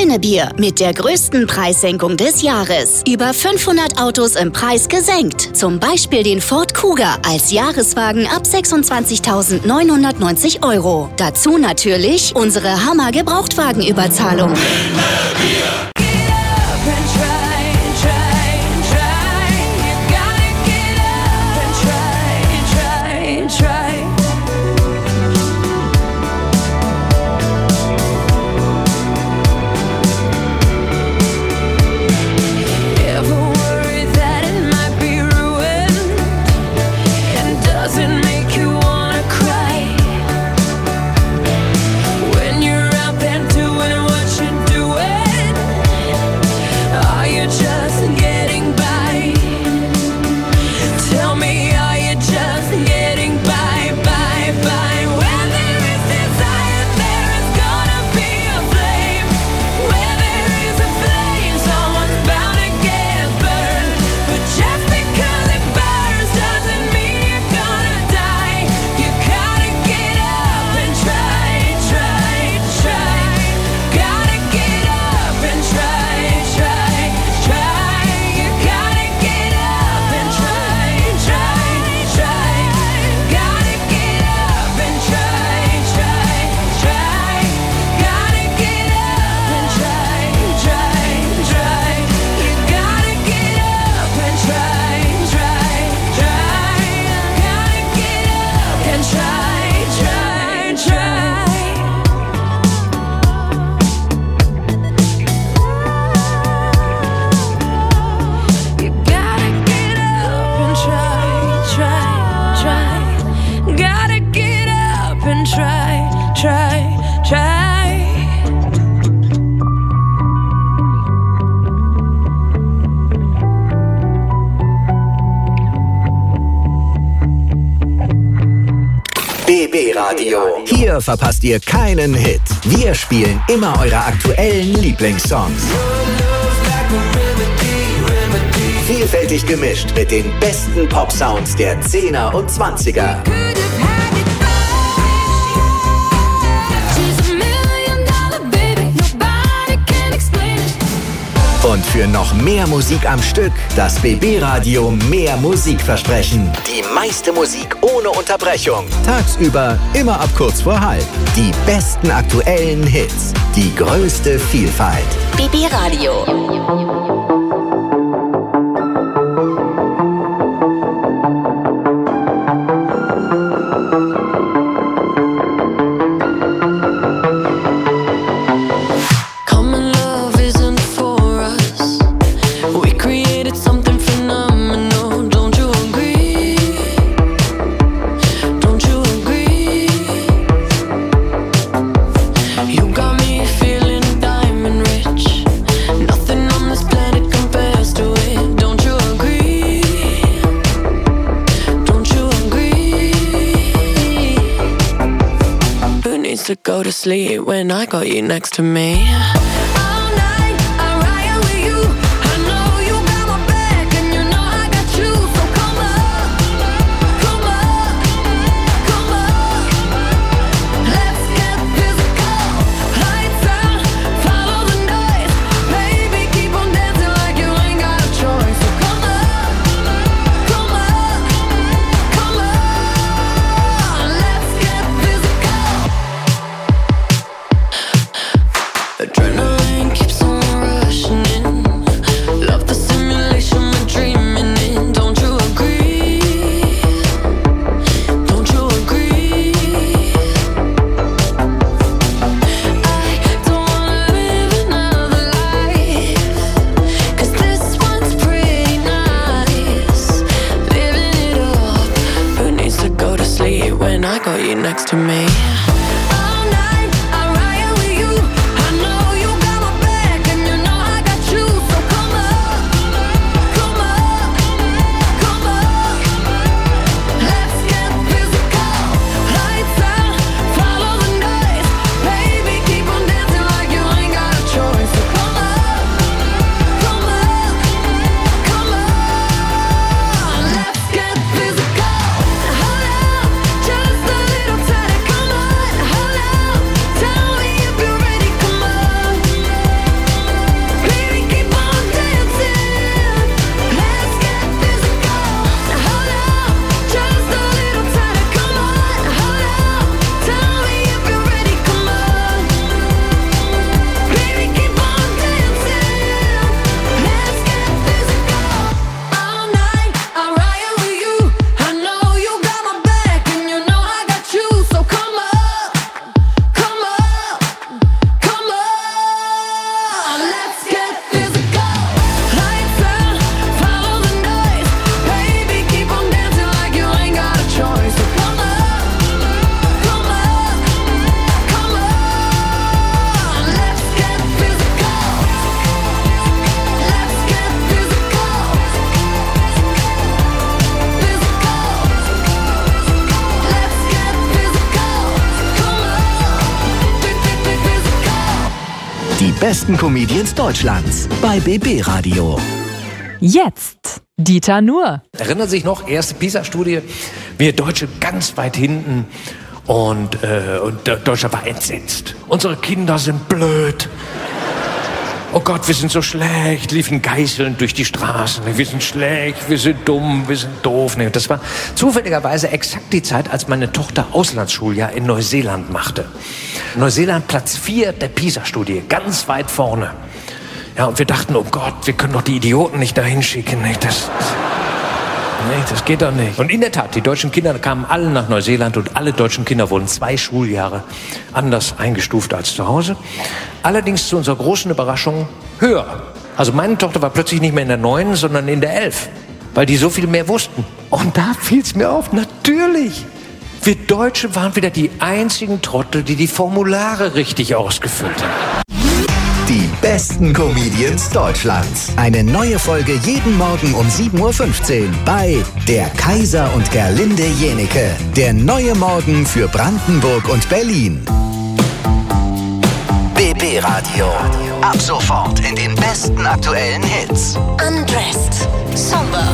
Hennebier mit der größten Preissenkung des Jahres. Über 500 Autos im Preis gesenkt. Zum Beispiel den Ford Kuga als Jahreswagen ab 26.990 €. Dazu natürlich unsere Hammer-Gebrauchtwagenüberzahlung. Hennebier. BB Radio. Hier verpasst ihr keinen Hit. Wir spielen immer eure aktuellen Lieblingssongs. Vielfältig gemischt mit den besten Pop-Sounds der 10er und 20er. Und für noch mehr Musik am Stück, das BB Radio mehr Musikversprechen. Die meiste Musik ohne Unterbrechung. Tagsüber immer ab kurz vor halb. Die besten aktuellen Hits. Die größte Vielfalt. BB Radio. To go to sleep when I got you next to me. Adrenaline keeps on rushing in. Love the simulation we're dreaming in. Don't you agree? Don't you agree? I don't wanna live another life, 'cause this one's pretty nice. Living it up. Who needs to go to sleep when I got you next to me? Just a little tighter, come besten Comedians Deutschlands bei BB Radio. Jetzt Dieter Nuhr. Erinnern Sie sich noch, erste PISA-Studie, wir Deutsche ganz weit hinten und Deutschland war entsetzt. Unsere Kinder sind blöd. Oh Gott, wir sind so schlecht, liefen geißelnd durch die Straßen. Wir sind schlecht, wir sind dumm, wir sind doof. Und das war zufälligerweise exakt die Zeit, als meine Tochter Auslandsschuljahr in Neuseeland machte. Neuseeland Platz 4 der PISA-Studie, ganz weit vorne. Ja, und wir dachten, oh Gott, wir können doch die Idioten nicht dahin schicken. Das geht doch nicht. Und in der Tat, die deutschen Kinder kamen alle nach Neuseeland und alle deutschen Kinder wurden 2 Schuljahre anders eingestuft als zu Hause. Allerdings zu unserer großen Überraschung höher. Also meine Tochter war plötzlich nicht mehr in der 9, sondern in der 11, weil die so viel mehr wussten. Und da fiel es mir auf, natürlich. Wir Deutsche waren wieder die einzigen Trottel, die die Formulare richtig ausgefüllt haben. Die besten Comedians Deutschlands. Eine neue Folge jeden Morgen um 7.15 Uhr bei Der Kaiser und Gerlinde Jenecke. Der neue Morgen für Brandenburg und Berlin. BB Radio. Ab sofort in den besten aktuellen Hits. Undressed. Somber.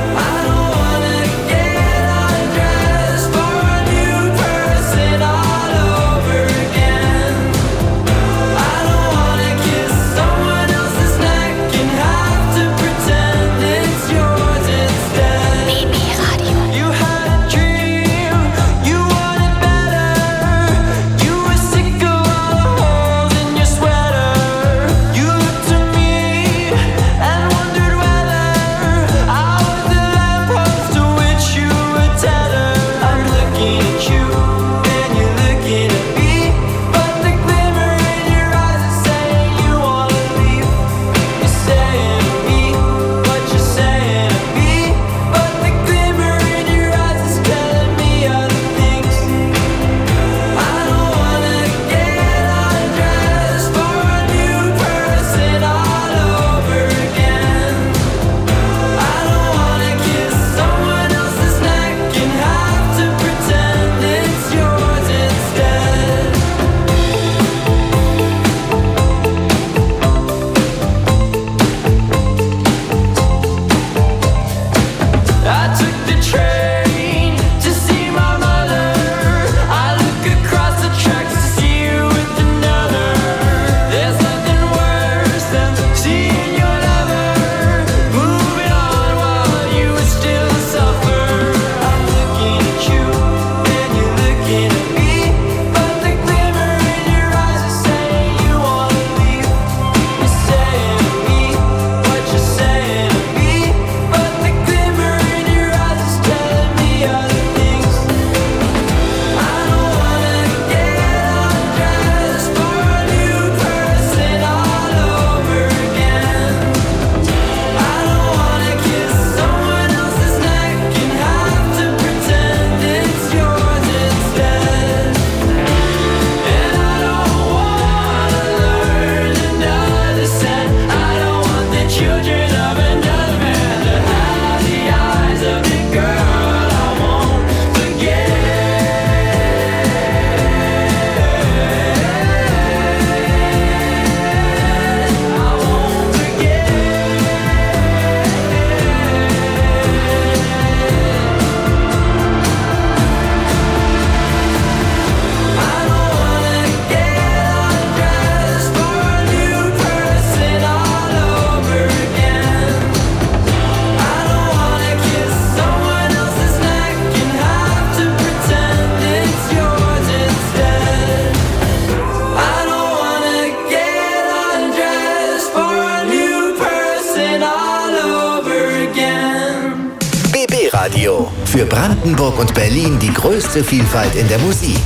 Radio. Für Brandenburg und Berlin die größte Vielfalt in der Musik.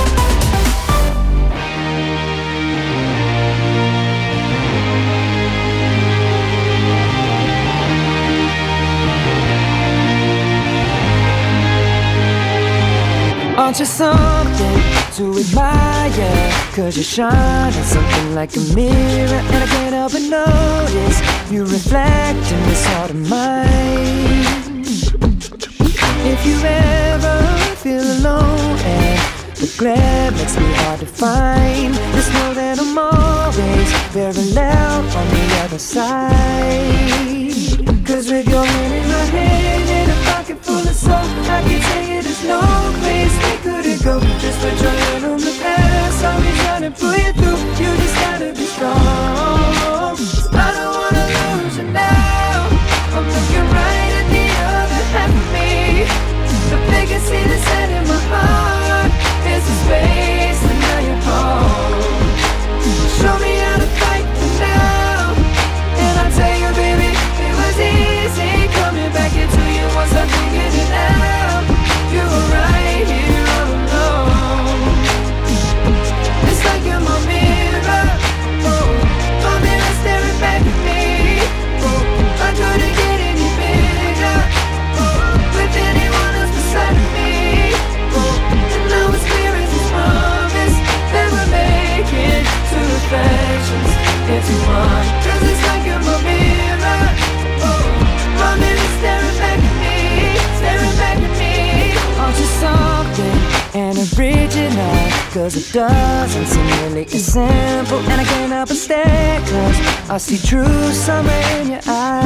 Aren't you something to admire? 'Cause you shine at something like a mirror, and I can't help but notice you reflect in this heart of mine. If you ever feel alone and The glare makes me hard to find. Just know that I'm always very loud on the other side. Cause with your hand in my hand and a pocket full of soap, I can tell you there's no place we couldn't go. Just put your hand on the past, I'll be trying to pull you through. You just gotta be strong. I don't wanna lose you now. I'm looking right at the other half of me. The biggest see that's set in my heart is the space, and now you're home. Show me how to fight for now, and I'll tell you, baby, it was easy coming back into you once I figured it out. You were right here all alone. It's like you're my mirror, oh, my mirror staring back at me. Oh, I couldn't get any bigger, oh, with anyone else beside of me. Oh, and now it's clear as this promise that we're making two reflections into one. Cause it's like you're my mirror, oh, my mirror staring back at me, staring back at me. Aren't you something and original? Cause it doesn't seem really as simple, and I can't help but stare, cause I see true summer in your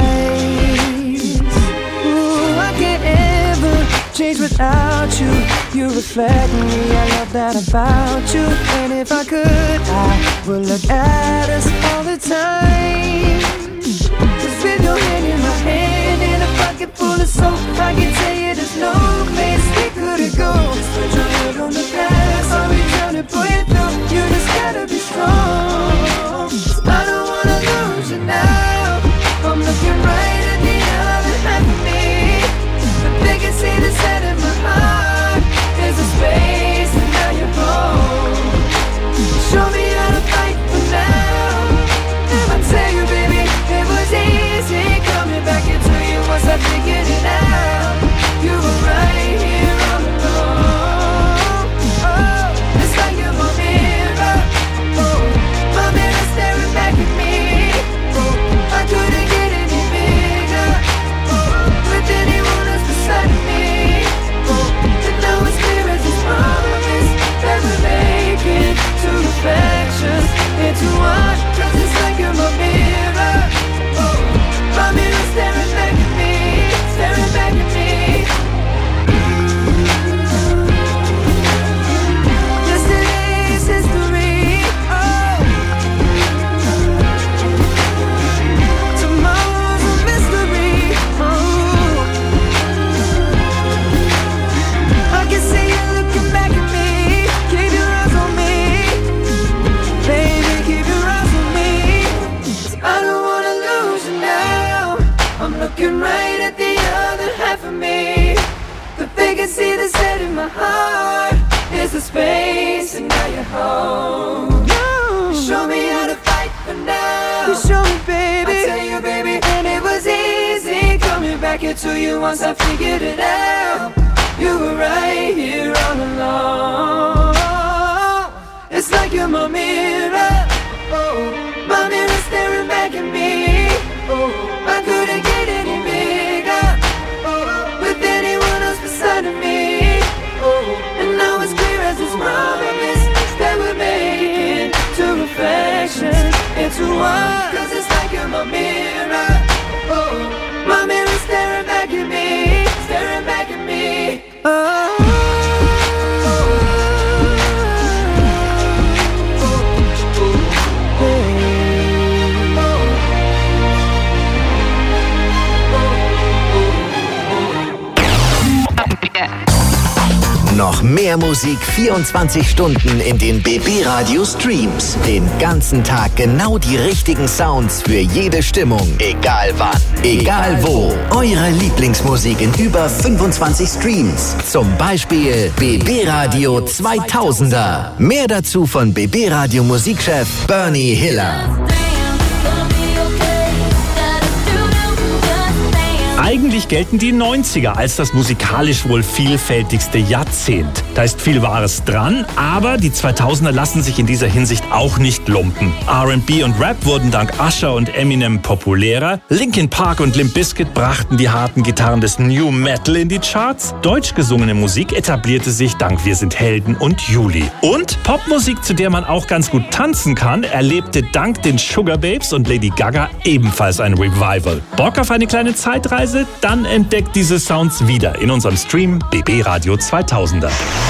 eyes. Ooh, I can't ever change without you. You reflect me, I love that about you. And if I could, I would look at us all the time. Cause with your hand in my hand and a pocket full of soap, I can tell you there's no place we couldn't go. Just put your head on the past, I'll be trying to pull you through. You just gotta be strong. I don't wanna lose you now. I'm looking right at the other half of me. The biggest see that's set in my heart is a space, and now you're home. Show me how to fight for now, and I tell you, baby, it was easy coming back into you once I figured it out. You were right here all alone. Oh, it's like you're my mirror, oh, my mirror staring back at me. Oh, I couldn't get any bigger, oh, with anyone else beside of me. Oh, and now it's clear as this promise that we're making two reflections into one. Cause it's like you're my mirror, oh, my mirror staring back at me, staring back at me. Yesterday's history, oh, tomorrow's a mystery, oh. I can see you looking back at me. Keep your eyes on me, baby, keep your eyes on me. 'Cause I don't wanna lose you now. I'm looking right at the other half of me. The biggest see that's set in my heart is the space, and now you're home. You show me how to fight for now. You show me, baby. I tell you, baby, and it was easy coming back into you once I figured it out. You were right here all along. It's like you're my mirror, oh, my mirror staring back at me. Oh, I couldn't get any bigger, oh, with anyone else beside of me. Oh, and now it's clear as this promise that we're making two reflections into one. Cause it's like you're my mirror, oh, my mirror staring back at me, staring back at me. Oh. Noch mehr Musik 24 Stunden in den BB Radio Streams. Den ganzen Tag genau die richtigen Sounds für jede Stimmung. Egal wann, egal wo. Eure Lieblingsmusik in über 25 Streams. Zum Beispiel BB Radio 2000er. Mehr dazu von BB Radio Musikchef Bernie Hiller. Eigentlich gelten die 90er als das musikalisch wohl vielfältigste Jahrzehnt. Da ist viel Wahres dran, aber die 2000er lassen sich in dieser Hinsicht auch nicht lumpen. R&B und Rap wurden dank Usher und Eminem populärer. Linkin Park und Limp Bizkit brachten die harten Gitarren des New Metal in die Charts. Deutsch gesungene Musik etablierte sich dank Wir sind Helden und Juli. Und Popmusik, zu der man auch ganz gut tanzen kann, erlebte dank den Sugar Babes und Lady Gaga ebenfalls ein Revival. Bock auf eine kleine Zeitreise? Dann entdeckt diese Sounds wieder in unserem Stream BB Radio 2000er.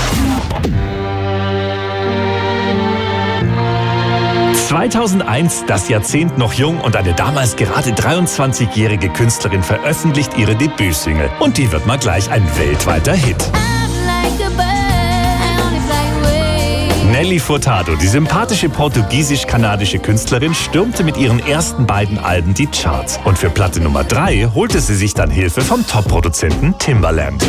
2001, das Jahrzehnt noch jung und eine damals gerade 23-jährige Künstlerin veröffentlicht ihre Debütsingle. Und die wird mal gleich ein weltweiter Hit. Nelly Furtado, die sympathische portugiesisch-kanadische Künstlerin, stürmte mit ihren ersten beiden Alben die Charts. Und für Platte Nummer 3 holte sie sich dann Hilfe vom Top-Produzenten Timbaland.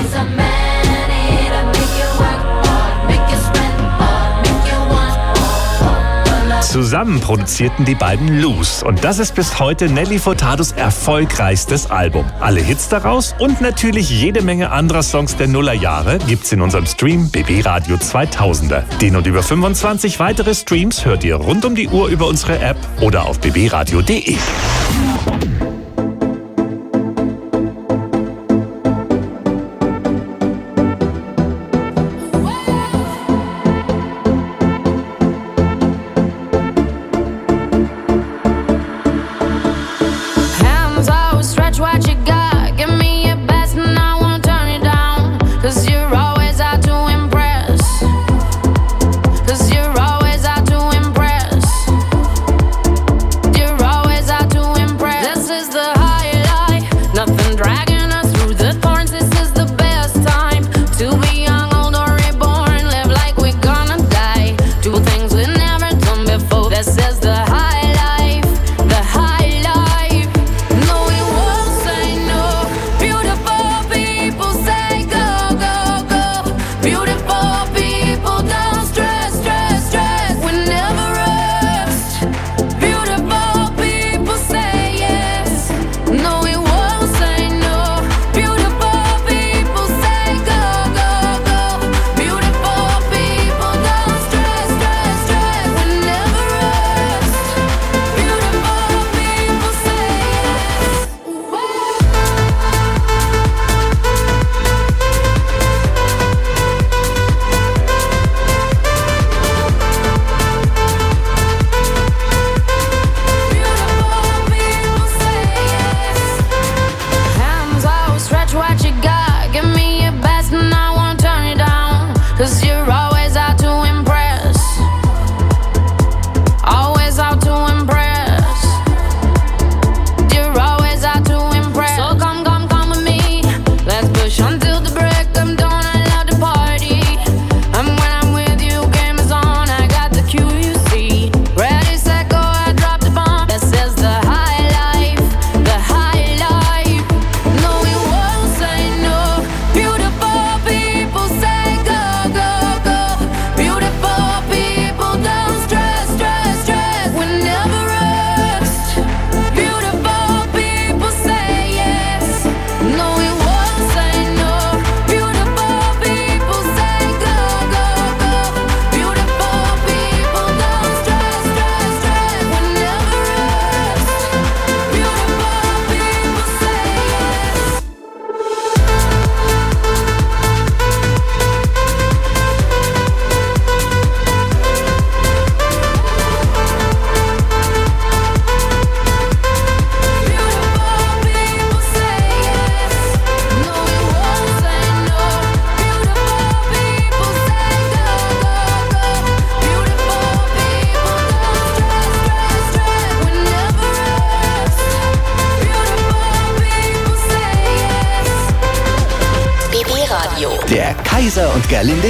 Zusammen produzierten die beiden Loose und das ist bis heute Nelly Furtados erfolgreichstes Album. Alle Hits daraus und natürlich jede Menge anderer Songs der Nullerjahre gibt's in unserem Stream BB Radio 2000er. Den und über 25 weitere Streams hört ihr rund um die Uhr über unsere App oder auf bbradio.de. Der Kaiser und Gerlinde